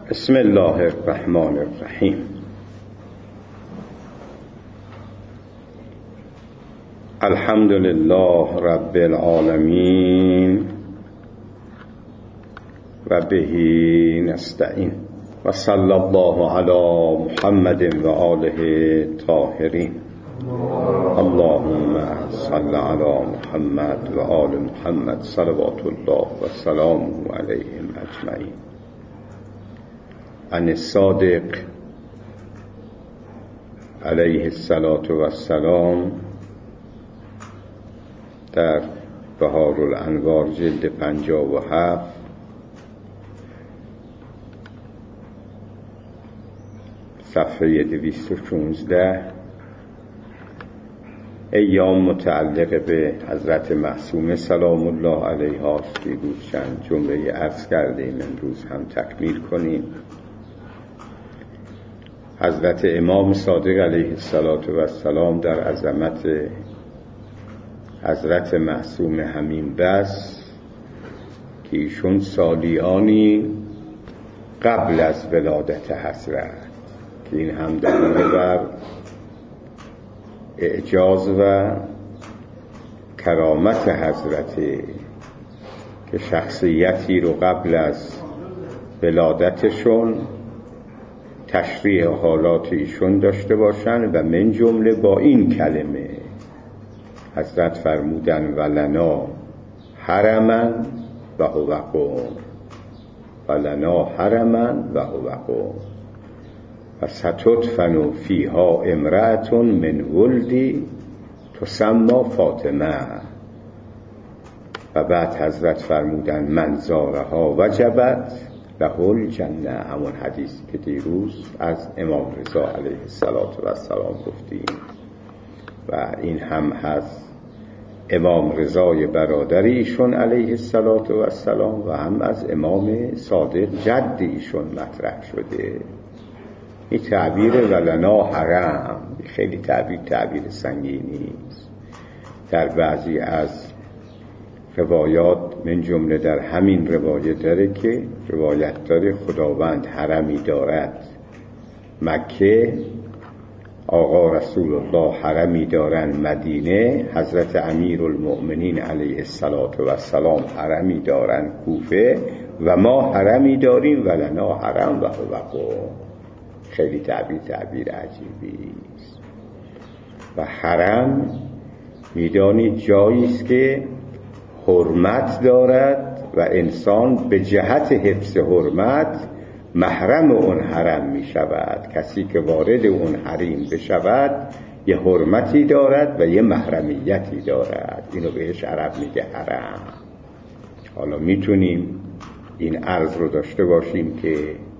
بسم الله الرحمن الرحیم. الحمد لله رب العالمین و به نستعین و صلی الله علی محمد و آله طاهرین. اللهم صل علی محمد و آل محمد صلوات الله و سلامه علیهم اجمعین. عن الصادق علیه الصلاة و السلام در بهار الانوار جلد 57 صفحه 216 ایام متعلق به حضرت معصومه سلام الله علیها است. دیروز چند جمله عرض کردیم، امروز هم تکمیل کنیم. حضرت امام صادق علیه السلام در عظمت حضرت معصومه همین بس که ایشون سالیانی قبل از ولادت حضرت، که این هم دلیل بر اعجاز و کرامت حضرت که شخصیتی رو قبل از ولادتشون تشریح حالات ایشون داشته باشن و من جمله با این کلمه حضرت فرمودن ولنا حرما و هو قوم، ولنا حرما و هو قوم و ستدفن فیها امرأة من ولدی تسمى فاطمه. و بعد حضرت فرمودن من زارها وجبت له الجنه، همون حدیثی که دیروز از امام رضا علیه السلام گفتیم. و این هم هست امام رضای برادر ایشون علیه السلام و هم از امام صادق جد ایشون مطرح شده. این تعبیر ولنا حرم خیلی تعبیر سنگینی است. در بعضی از روایات من جمله در همین روایت داره که روایت داره خداوند حرمی دارد مکه، آقا رسول الله حرمی دارن مدینه، حضرت امیرالمؤمنین علیه السلام حرمی دارن کوفه و ما حرمی داریم ولنا حرم و هو قوم. خیلی تعبیر عجیبی است. و حرم میدانی جایی است که حرمت دارد و انسان به جهت حفظ حرمت محرم اون حرم می شود. کسی که وارد اون حریم بشود یه حرمتی دارد و یه محرمیتی دارد. اینو بهش عرب میگه حرم. حالا میتونیم این عرض رو داشته باشیم که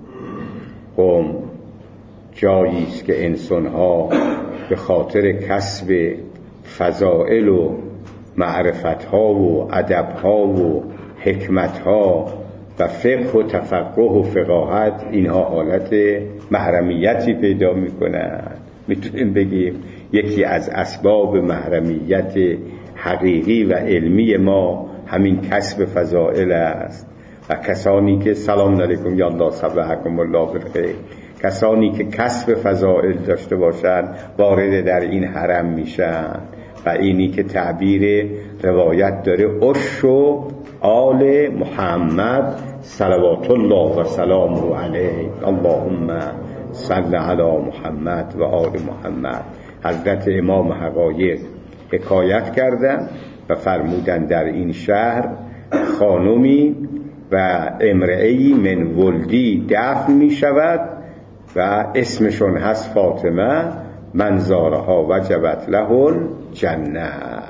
قوم جایی است که انسان‌ها به خاطر کسب فضائل و معرفت‌ها و ادب‌ها و حکمت‌ها و فقه و تفقه و فقاهت اینها حالت محرمیتی پیدا می‌کنند. میتونیم بگیم یکی از اسباب محرمیت حقیقی و علمی ما همین کسب فضائل است. و کسانی که سلام علیکم یا الله صبحکم الله بالخیر، کسانی که کسب فضائل داشته باشند وارد در این حرم میشن. و اینی که تعبیر روایت داره عش و آل محمد صلوات الله و سلامه علیه، اللهم صل علی محمد و آل محمد. حضرت امام حقایق حکایت کردن و فرمودن در این شهر خانمی و امرئی من ولدی دفن می شود و اسمشون هست فاطمه، من زارها وجبت له الجنه.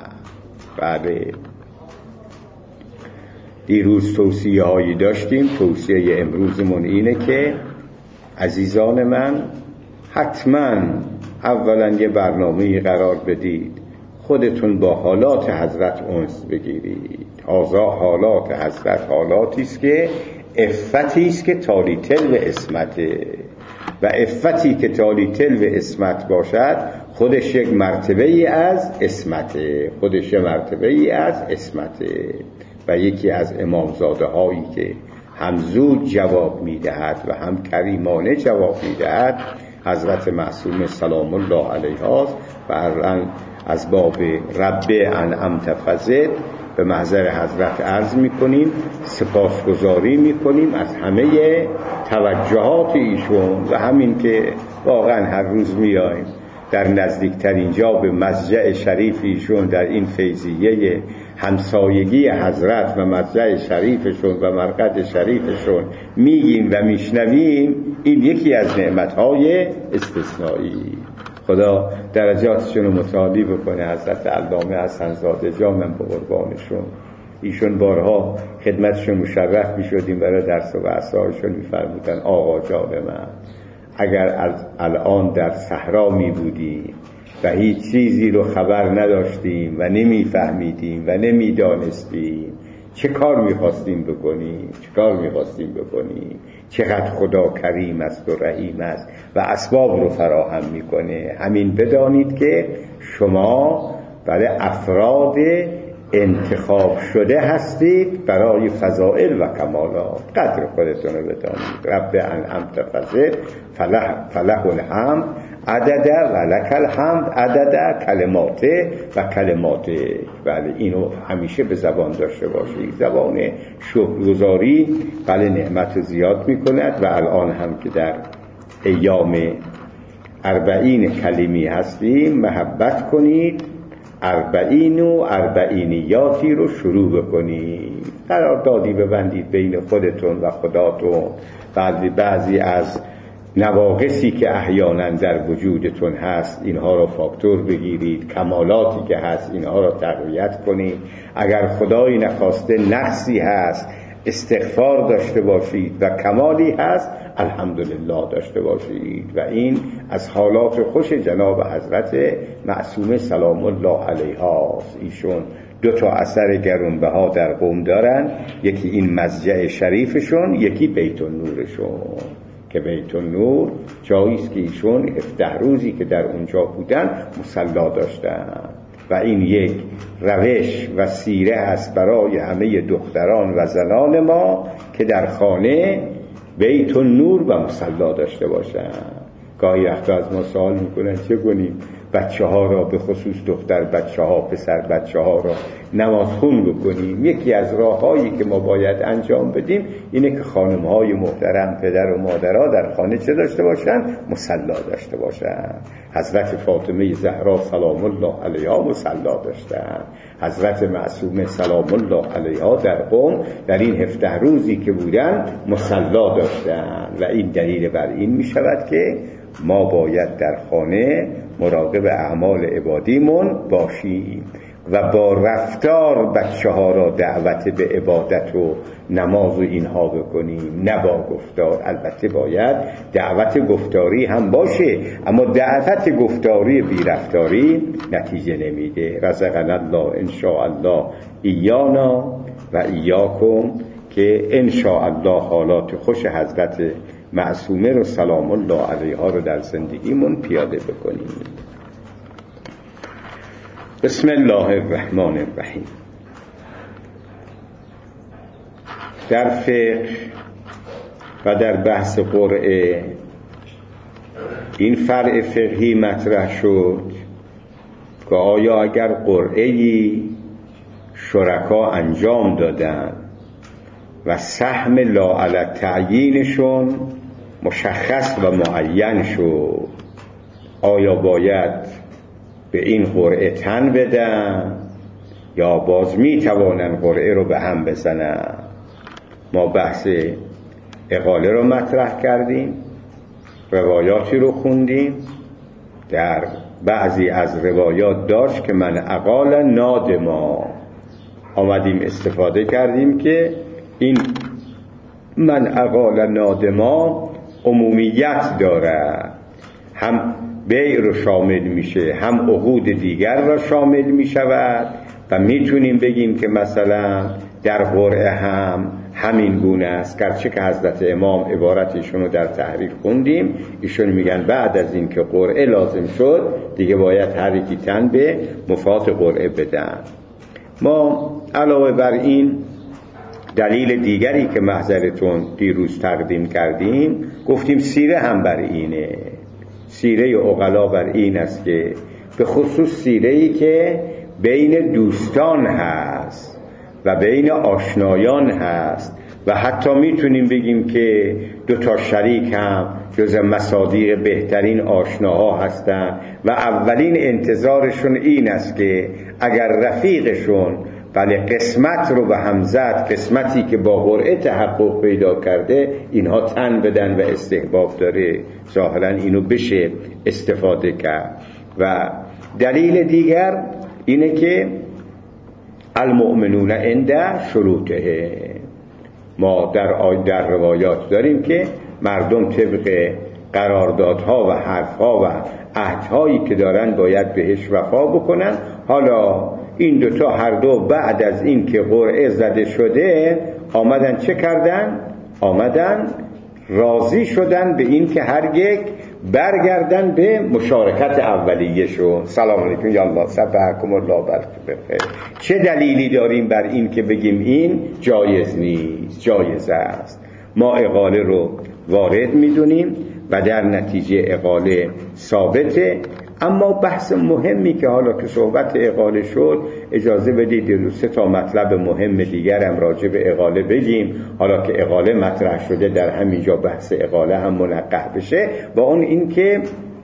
بله، دیروز توصیه هایی داشتیم. توصیه امروزمون اینه که عزیزان من حتما اولا یه برنامه‌ای قرار بدید، خودتون با حالات حضرت انس بگیرید. حالات حضرت حالاتی است که عفتی است که تالی تل و اسمته، و عفتی که تالی تل و اسمت باشد خودش یک مرتبه ای از اسمته، و یکی از امامزاده هایی که هم زود جواب میدهد و هم کریمانه جواب میدهد حضرت معصومه سلام الله علیها و از باب رب انعمت فزد به محضر حضرت عرض میکنیم، سپاسگزاری میکنیم از همه توجهات ایشون و همین که واقعا هر روز میایم در نزدیکترین جا به مضجع شریف ایشون در این فیضیه همسایگی حضرت و مضجع شریفشون و مرقد شریفشون میگیم و میشنویم. این یکی از نعمتهای استثنایی. خدا درجاتشون رو متعالی بکنه. حضرت علامه حسن‌زاده جانم به قربانشون، ایشون بارها خدمتشون مشرف میشدیم برای درس و عصایشون میفرمودن آقا جان من، اگر از الان در صحرا می بودیم و هیچ چیزی رو خبر نداشتیم و نمیفهمیدیم و نمیدانستیم چه کار میخواستیم بکنیم، چقدر خدا کریم است و رحیم است و اسباب رو فراهم میکنه. همین بدانید که شما برای افراد انتخاب شده هستید برای فضائل و کمالات. قدر خودتون رو بدانید. رب انعمت فزد فله الحمد عدد و لک الحمد عدد کلماته و کلماته. بله اینو همیشه به زبان داشته باشید. زبان شکرگزاری بله نعمت زیاد میکند و الان هم که در ایام 40 کلمی هستیم محبت کنید 40 و 40یاتی رو شروع بکنید. قراردادی ببندید بین خودتون و خداتون. بعضی از نواقصی که احیانا در وجودتون هست اینها رو فاکتور بگیرید، کمالاتی که هست اینها رو تقویت کنید. اگر خدایی نخواسته نقصی هست استغفار داشته باشید و کمالی هست الحمدلله داشته باشید. و این از حالات خوش جناب حضرت معصومه سلام الله علیها. ایشون 2 اثر گرانبها در قم دارن، یکی این مضجع شریفشون، یکی بیت النورشون که بیت النور جاییست که ایشون 17 روزی که در اونجا بودن مصلا داشتن و این یک روش و سیره است برای همه دختران و زنان ما که در خانه بیت النور و مصلا داشته باشن. گاهی وقتا از ما سوال میکنن چه کنیم بچه ها را، به خصوص دختر بچه ها، پسر بچه ها را نمازخون بکنیم. یکی از راههایی که ما باید انجام بدیم اینه که خانم های محترم، پدر و مادرها در خانه چه داشته باشن؟ مصلا داشته باشن. حضرت فاطمه زهرا سلام الله علیها مصلا داشتن. حضرت معصومه سلام الله علیها در قم در این 17 روزی که بودن مصلا داشتن. و این دلیل بر این می شود که ما باید در خانه مراقب اعمال عبادیمون باشیم و با رفتار بچه ها را دعوت به عبادت و نماز و اینها بکنیم، نه با گفتار. البته باید دعوت گفتاری هم باشه، اما دعوت گفتاری بی رفتاری نتیجه نمیده. رزقنا الله ان شاء الله ایانا و ایاکم که ان شاء الله حالات خوش حضرت معصومه رو سلام الله علیها رو در زندگیمون پیاده بکنیم. بسم الله الرحمن الرحیم. در فقه و در بحث قرعه این فرع فقهی مطرح شد که آیا اگر قرعه‌ای شرکا انجام دادن و سهم لاعلی تعیینشون مشخص و معین شد، آیا باید به این قرعه تن بدن یا باز می توانن قرعه رو به هم بزنن؟ ما بحث اقاله رو مطرح کردیم، روایاتی رو خوندیم. در بعضی از روایات داشت که من اقال نادما، آمدیم استفاده کردیم که این من اقال نادما عمومیت داره، هم بیع رو شامل میشه هم عقود دیگر را شامل میشود و میتونیم بگیم که مثلا در قرعه هم همین گونه است. گرچه که حضرت امام عبارتشون رو در تحریر خوندیم، ایشون میگن بعد از این که قرعه لازم شد دیگه باید هر یکی تن به مفاد قرعه بدن. ما علاوه بر این دلیل دیگری که محضرتون دیروز تقدیم کردیم گفتیم سیره هم بر اینه، سیره عقلا بر این است که به خصوص سیره‌ای که بین دوستان هست و بین آشنایان هست و حتی میتونیم بگیم که دو تا شریک هم جز مصادیق بهترین آشناها هستند و اولین انتظارشون این است که اگر رفیقشون بله قسمت رو به هم زد، قسمتی که با قرعه تحقق پیدا کرده، اینها تن بدن و استحباب داره ظاهرا اینو بشه استفاده کرد. و دلیل دیگر اینه که المؤمنون عند شروطه، ما در روایات داریم که مردم طبق قراردادها و حرفها و عهدهایی که دارن باید بهش وفا بکنن. حالا این دوتا هر دو بعد از این که قرعه زده شده آمدن چه کردن؟ آمدن راضی شدن به این که هر یک برگردن به مشارکت اولیه‌شون. سلام علیکم یا الله صبحکم الله بخیر. چه دلیلی داریم بر این که بگیم این جایز نیست؟ جایز است. ما اقاله رو وارد میدونیم و در نتیجه اقاله ثابته. اما بحث مهمی که حالا که صحبت اقاله شد اجازه بدید سه تا مطلب مهم دیگرم راجع به اقاله بگیم، حالا که اقاله مطرح شده در همینجا بحث اقاله هم منقح بشه. با اون این که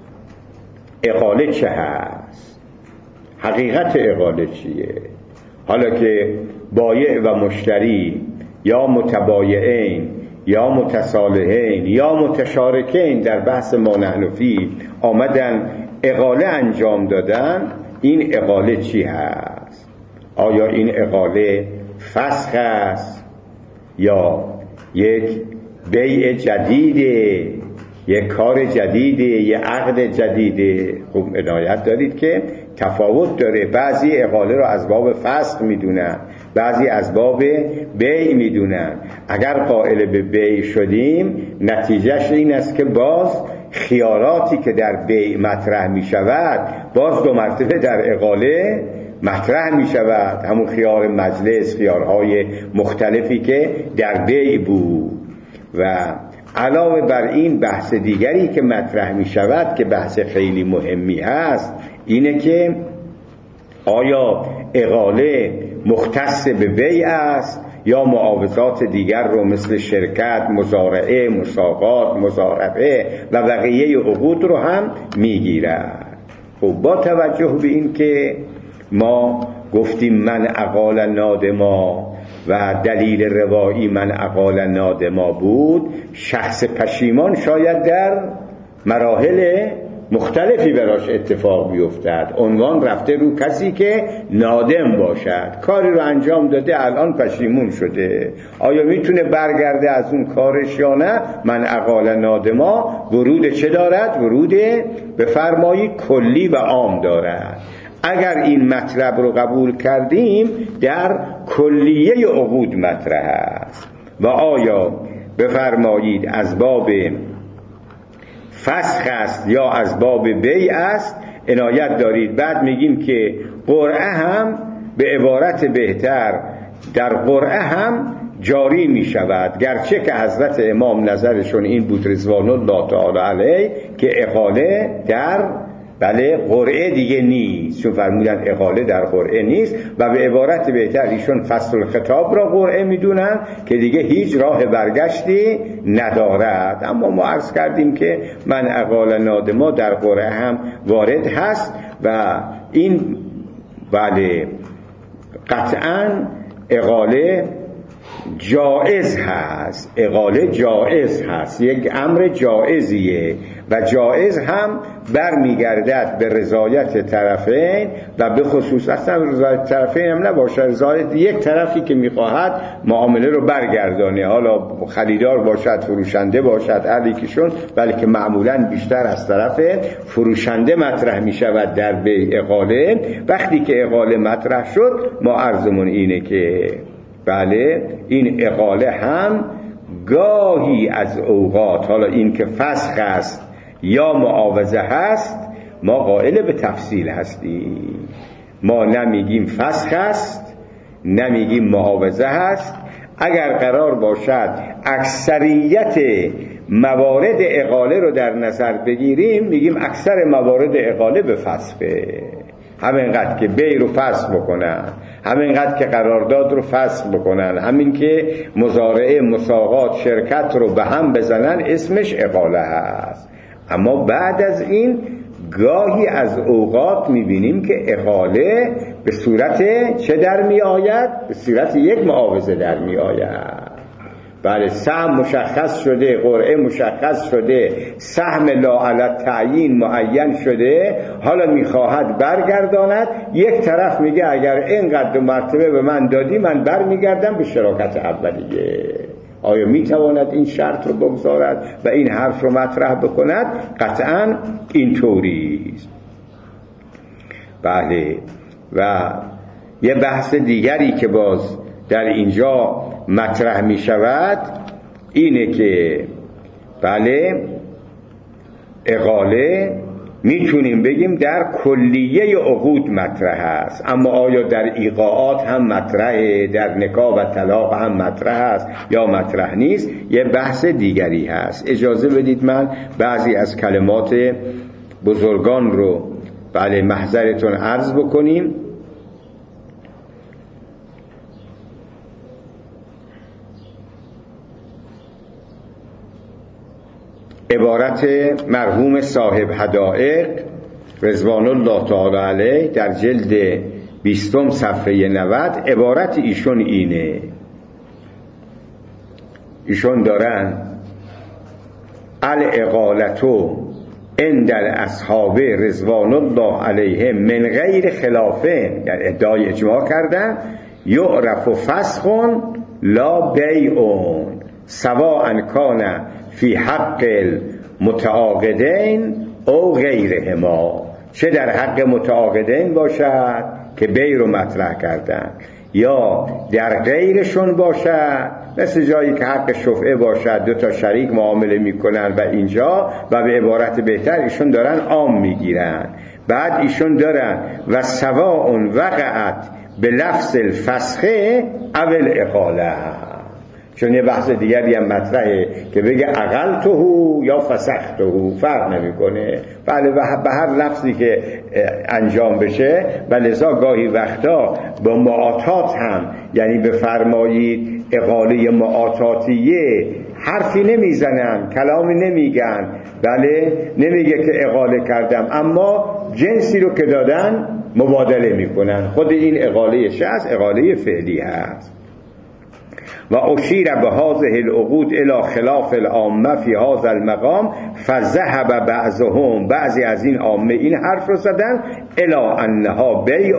اقاله چه هست، حقیقت اقاله چیه. حالا که بایع و مشتری یا متبایعین یا متصالحین یا متشارکین در بحث ما نحن فیه آمدن اقاله انجام دادن، این اقاله چی هست؟ آیا این اقاله فسخ است یا یک بیع جدیده، یک کار جدیده، یک عقد جدیده؟ خوب عنایت دارید که تفاوت داره. بعضی اقاله رو از باب فسخ میدونن، بعضی از باب بیع میدونن. اگر قائل به بیع شدیم نتیجهش این است که باز خیاراتی که در بیع مطرح می شود باز دو مرتبه در اقاله مطرح می شود. همون خیار مجلس، خیارهای مختلفی که در بیع بود. و علاوه بر این بحث دیگری که مطرح می شود که بحث خیلی مهمی هست اینه که آیا اقاله مختص به بیع است یا معاوضات دیگر رو مثل شرکت، مزارعه، مساقات، مزاربه و بقیه عقود رو هم میگیرد. خب با توجه به این که ما گفتیم من اقال نادما و دلیل روایی من اقال نادما بود، شخص پشیمان شاید در مراحل مختلفی براش اتفاق بیفتد. عنوان رفته رو کسی که نادم باشد، کاری رو انجام داده الان پشیمون شده، آیا میتونه برگرده از اون کارش یا نه؟ من اقال نادما ورود چه دارد؟ ورود بفرمایی کلی و عام دارد. اگر این مطلب رو قبول کردیم در کلیه عقود مطرح است. و آیا بفرمایید از باب فسخ است یا از باب بیع است؟ عنایت دارید. بعد میگیم که قرعه هم به عبارت بهتر در قرعه هم جاری می شود، گرچه که حضرت امام نظرشون این بود رضوان الله تعالی علیه که اقاله در قرعه دیگه نیست، چون فرمودن اقاله در قرعه نیست و به عبارت بهتر ایشون فصل الخطاب را قرعه میدونن که دیگه هیچ راه برگشتی ندارد. اما ما عرض کردیم که من اقال نادما در قرعه هم وارد هست و این قطعاً اقاله جائز هست. اقاله جائز هست، یک امر جائزیه و جائز هم برمیگردد به رضایت طرفین و به خصوص اصلا رضایت طرفین هم نباشه، رضایت یک طرفی که میخواهد معامله رو برگردانه، حالا خریدار باشد، فروشنده باشد، هر یکیشون، بلکه معمولا بیشتر از طرف فروشنده مطرح میشود در بیع اقاله. وقتی که اقاله مطرح شد ما عرضمون اینه که این اقاله هم گاهی از اوقات، حالا این که فسخ است یا معاوضه هست، ما قائل به تفصیل هستیم. ما نمیگیم فسخ است، نمیگیم معاوضه هست. اگر قرار باشد اکثریت موارد اقاله رو در نظر بگیریم، میگیم اکثر موارد اقاله به فسخه، همینقدر که بی رو فسخ بکنن، همینقدر که قرارداد رو فسخ بکنن، همین که مزارعه، مساقات، شرکت رو به هم بزنن اسمش اقاله هست. اما بعد از این گاهی از اوقات میبینیم که اقاله به صورت چه در می آید؟ به صورت یک معاوضه در می آید. بله، سهم مشخص شده، قرعه مشخص شده، سهم لاعلی تعیین معین شده، حالا میخواهد برگرداند. یک طرف میگه اگر اینقدر مرتبه به من دادی من برمیگردم به شراکت اولیه. آیا میتواند این شرط رو بگذارد و این حرف رو مطرح بکند؟ قطعاً اینطوری است. بله، و یه بحث دیگری که باز در اینجا مطرح می شود اینه که بله، اقاله میتونیم بگیم در کلیه عقود مطرح است، اما آیا در ایقاعات هم مطرحه، در نکاح و طلاق هم مطرح است یا مطرح نیست، یه بحث دیگری هست. اجازه بدید من بعضی از کلمات بزرگان رو بله محضرتون عرض بکنیم. عبارت مرحوم صاحب حدائق رضوان الله تعالی علیه در جلد 20 صفحه 90، عبارت ایشون اینه. ایشون دارن الاقالتو عند الاصحاب رضوان الله علیهم من غیر خلافه، یعنی ادعای اجماع کردن، یعرف فسخ لا بیع سواء کان فی حق المتعاقدین او غیرهما، چه در حق متعاقدین باشد که بیع رو مطرح کردن یا در غیرشون باشد، مثل جایی که حق شفعه باشد، دو تا شریک معامله میکنن و اینجا، و به عبارت بهتر ایشون دارن عام میگیرن. بعد ایشون دارن و سواء وقعت به لفظ الفسخه او الاقاله، چون یه بحث دیگری هم مطرحه که بگه اقلتهو یا فسختهو، فرق نمیکنه. بله، به هر لفظی که انجام بشه. و لذا گاهی وقتا با معاطات هم، یعنی بفرمایید اقاله معاطاتیه، حرفی نمیزنن، کلامی نمیگن، بله، نمیگه که اقاله کردم، اما جنسی رو که دادن مبادله میکنن. خود این اقاله شخص اقاله فعلی هست. و اشیر به هذه العقود الی خلاف العامه فی هذا المقام فذهب بعضهم، بعضی از این عامه این حرف رو زدن، الی انها بیع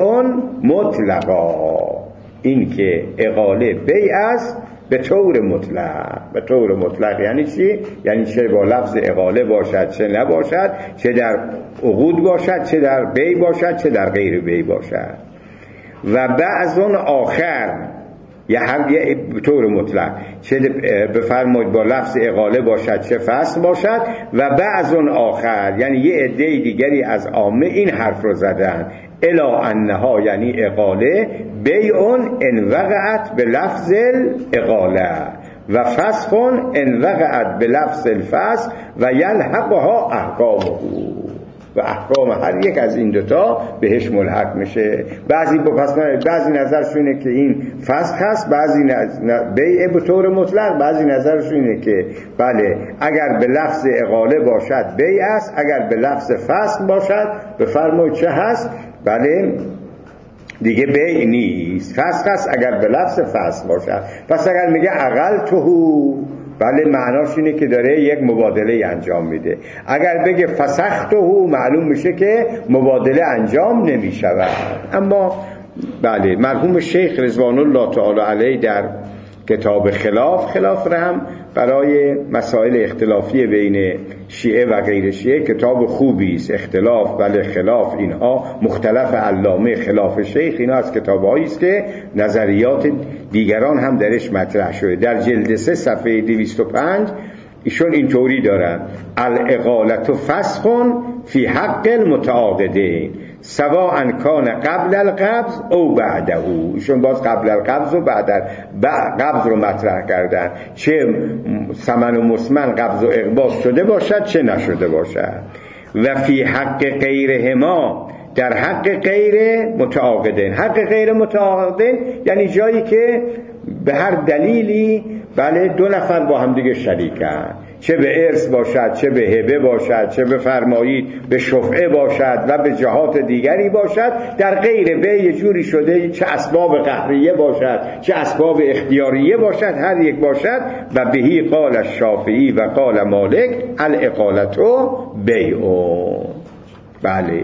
مطلقا، این که اقاله بیع است به طور مطلق. به طور مطلق یعنی چی؟ یعنی چه با لفظ اقاله باشد چه نباشد، چه در عقود باشد چه در بیع باشد چه در غیر بیع باشد. و بعضون آخر، یا هم یه طور مطلق، چه بفرمایید با لفظ اقاله باشد چه فسخ باشد. و بعضون آخر یعنی یه عده دیگری از عامه این حرف رو زدن، الا انها یعنی اقاله بیع ان وقعت به لفظ الاقاله و فسخ ان وقعت به لفظ الفسخ و یلحقها احکامه، و احکام هر یک از این دوتا بهش ملحق میشه. بعضی نظرشون اینه که این فسخ هست، بعضی بیع به طور مطلق، بعضی نظرشون اینه که بله اگر به لفظ اقاله باشد بیع است، اگر به لفظ فسخ باشد بفرمایید چه هست؟ بله دیگه بیع نیست، فسخ است اگر به لفظ فسخ باشد. پس اگر میگه اقلتهو، بله معناش اینه که داره یک مبادله انجام میده. اگر بگه فسختهو، معلوم میشه که مبادله انجام نمیشود. اما بله، مرحوم شیخ رضوان الله تعالی علیه در کتاب خلاف رو هم برای مسائل اختلافی بین شیعه و غیر شیعه کتاب خوبی است. اختلاف بله خلاف، اینها مختلف علامه، خلاف شیخ، اینا از کتاب‌هایی است که نظریات دیگران هم درش مطرح شده. در جلد 3 صفحه 205 ایشون اینطوری دارن: الاقالة فسخ فی حق المتعاقدین سواء کان قبل القبض او بعده. ایشون باز قبل القبض و بعد قبض رو مطرح کردن، چه ثمن و مسمن قبض و اقباض شده باشد چه نشده باشد. و فی حق غیرهما، در حق غیر متعاقدین. حق غیر متعاقدین یعنی جایی که به هر دلیلی بله دو نفر با هم دیگه شریکن، چه به ارث باشد، چه به هبه باشد، چه به فرمایید به شفعه باشد و به جهات دیگری باشد، در غیر به یه جوری شده، چه اسباب قهریه باشد چه اسباب اختیاریه باشد، هر یک باشد. و بهی قال الشافعی و قال مالک الاقالتو بیعو. بله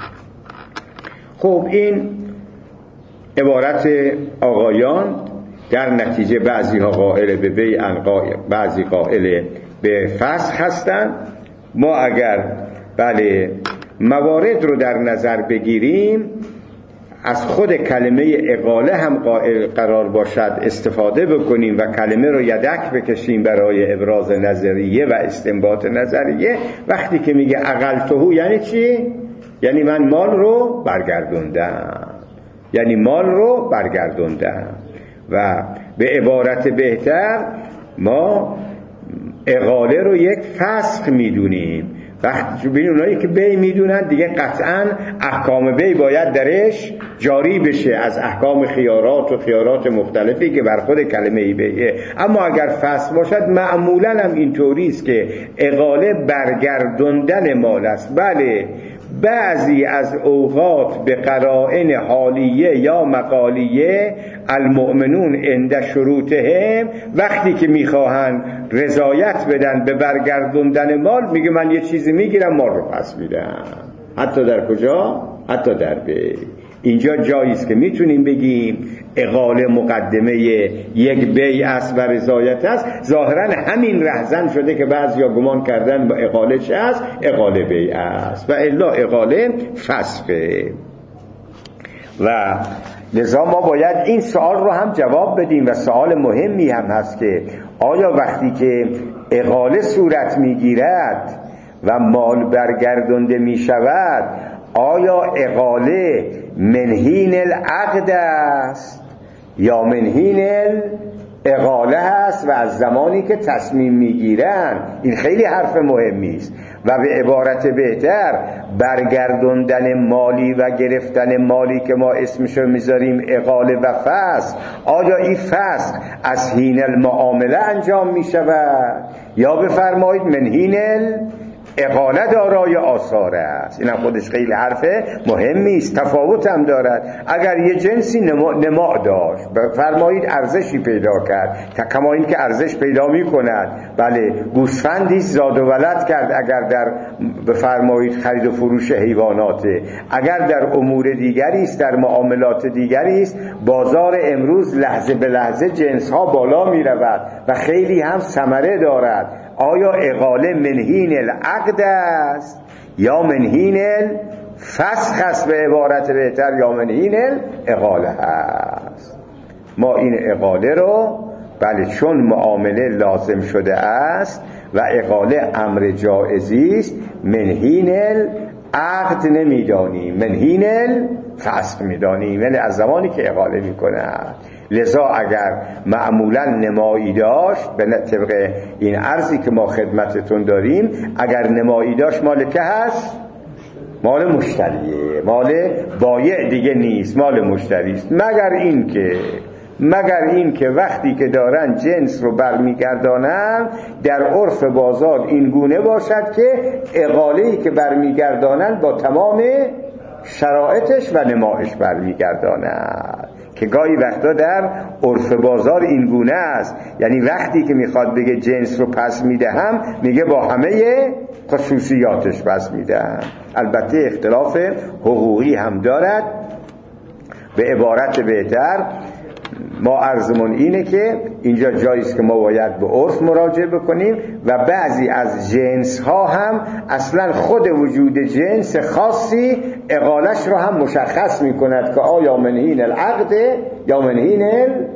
خب این عبارت آقایان. در نتیجه بعضی ها قائل به بیع، بعضی قائل به فسخ هستند. ما اگر بله موارد رو در نظر بگیریم، از خود کلمه اقاله هم قائل قرار باشد استفاده بکنیم و کلمه رو یدک بکشیم برای ابراز نظریه و استنباط نظریه. وقتی که میگه اقلتهو یعنی چی؟ یعنی من مال رو برگردوندم، یعنی مال رو برگردوندم. و به عبارت بهتر ما اقاله رو یک فسخ میدونیم. وقتی ببین اونایی که بی میدونن دیگه قطعا احکام بی باید درش جاری بشه از احکام خیارات و خیارات مختلفی که بر خود کلمه بیه. اما اگر فسخ باشد معمولا هم اینطوری است که اقاله برگردوندن مال است. بله بعضی از اوقات به قرائن حالیه یا مقالیه المؤمنون عند شروطهم، وقتی که میخواهن رضایت بدن به برگردوندن مال، میگه من یه چیزی میگیرم مال رو پس میدم. حتی در کجا؟ حتی در بیع. اینجا جایی است که میتونیم بگیم اقاله مقدمه یک بیع است و رضایت است. ظاهرا همین رهزن شده که بعضیا گمان کردن با اقاله چه است؟ اقاله بیع است و الا اقاله فسخه. و لذا ما باید این سوال رو هم جواب بدیم و سوال مهمی هم هست که آیا وقتی که اقاله صورت میگیرد و مال برگردونده میشود، آیا اقاله منهین العقد است یا منهین اقاله است و از زمانی که تصمیم میگیرن؟ این خیلی حرف مهمی است. و به عبارت بهتر برگردوندن مالی و گرفتن مالی که ما اسمشو میذاریم اقاله و فسخ، آیا این فسخ از حین المعامله انجام میشود یا بفرمایید منهین اقاله دارای آثار است؟ این هم خودش خیلی حرف مهمی است، تفاوت هم دارد. اگر یه جنسی نماء داشت، فرمایید ارزشی پیدا کرد، کما این که ارزش پیدا می کند، بله گوسفندی زاد و ولد کرد، اگر در بفرمایید خرید و فروش حیواناته، اگر در امور دیگری است، در معاملات دیگری است، بازار امروز لحظه به لحظه جنس ها بالا می رود و خیلی هم ثمره دارد. آیا اقاله منهین العقد است یا منهین الفسخ است به عبارت بهتر، یا منهین اقاله است؟ ما این اقاله رو بله چون معامله لازم شده است و اقاله امر جائزی است، منهین العقد نمیدانیم، منهین الفسخ میدانیم، یعنی از زمانی که اقاله میکند. لذا اگر معمولا نمایی داشت، به طبق این عرضی که ما خدمتتون داریم، اگر نمایی داشت مال که هست؟ مال مشتریه، مال بایع دیگه نیست، مال مشتری است. مگر این که وقتی که دارن جنس رو برمیگردانن، در عرف بازار این گونه باشد که اقاله‌ای که برمیگردانن با تمام شرایطش و نمایش برمیگردانن، که گاهی وقتا در عرف بازار این گونه است. یعنی وقتی که میخواد بگه جنس رو پس میدهم، میگه با همه خصوصیاتش پس میدهم. البته اختلاف حقوقی هم دارد. به عبارت بهتر ما عرضمون اینه که اینجا جاییست که ما باید به عرف مراجعه بکنیم و بعضی از جنس ها هم اصلا خود وجود جنس خاصی اقالش رو هم مشخص می کند که آیا منهین العقد یا منهین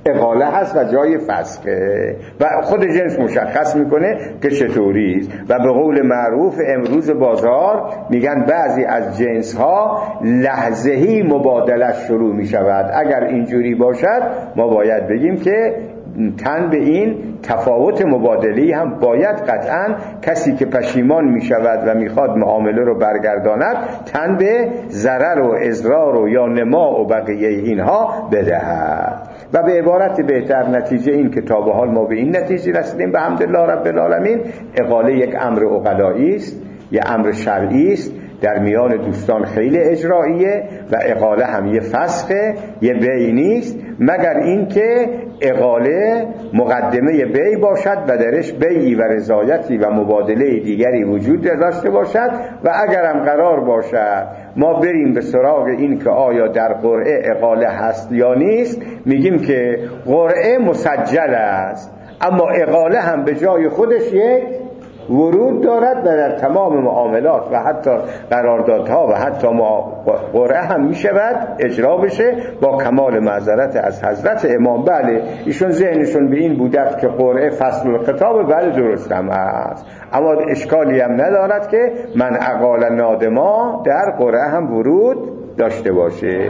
اقاله هست و جای فسخه و خود جنس مشخص میکنه که چطوریست. و به قول معروف امروز بازار میگن بعضی از جنس ها لحظه‌ای مبادلش شروع میشود. اگر اینجوری باشد ما باید بگیم که تن به این تفاوت مبادله‌ای هم باید قطعاً کسی که پشیمان می شود و میخواد معامله رو برگرداند تن به ضرر و اضرار و یا نما و بقیه اینها بدهد. و به عبارت بهتر نتیجه این که تا به حال ما به این نتیجه رسیدیم به حمدالله رب العالمین، اقاله یک امر عقلایی است، یک امر شرعی است، در میان دوستان خیلی اجراییه و اقاله هم یه فسخه، یه بیع نیست مگر این که اقاله مقدمه بیع باشد و درش بیعی و رضایتی و مبادله دیگری وجود داشته باشد. و اگرم قرار باشد ما بریم به سراغ این که آیا در قرعه اقاله هست یا نیست، میگیم که قرعه مسجل است اما اقاله هم به جای خودش یک ورود دارد و در تمام معاملات و حتی قراردادها و حتی قرعه هم می شود اجرا بشه با کمال معذرت از حضرت امام. بله ایشون ذهنشون به این بودت که قرعه فصل الخطاب، بله درست هم است، اما اشکالی هم ندارد که من اقال نادما در قرعه هم ورود داشته باشه.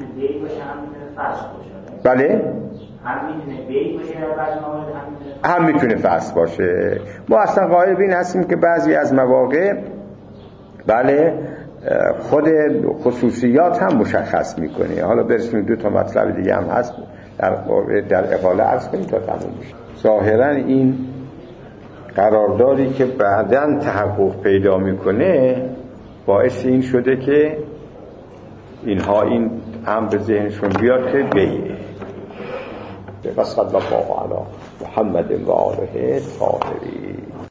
بله هم میتونه فسخ باشه. ما اصلا قائل به این هستیم که بعضی از مواقع بله خود خصوصیات هم مشخص میکنه. حالا برسیم دو تا مطلب دیگه هم هست در اقاله عرض کنیم تا تموم میشه. ظاهرا این قراردادی که بعداً تحقق پیدا میکنه باعث این شده که اینها این هم به ذهنشون بیاد که بیعه. و صلی الله علی محمد و آله الطاهرین.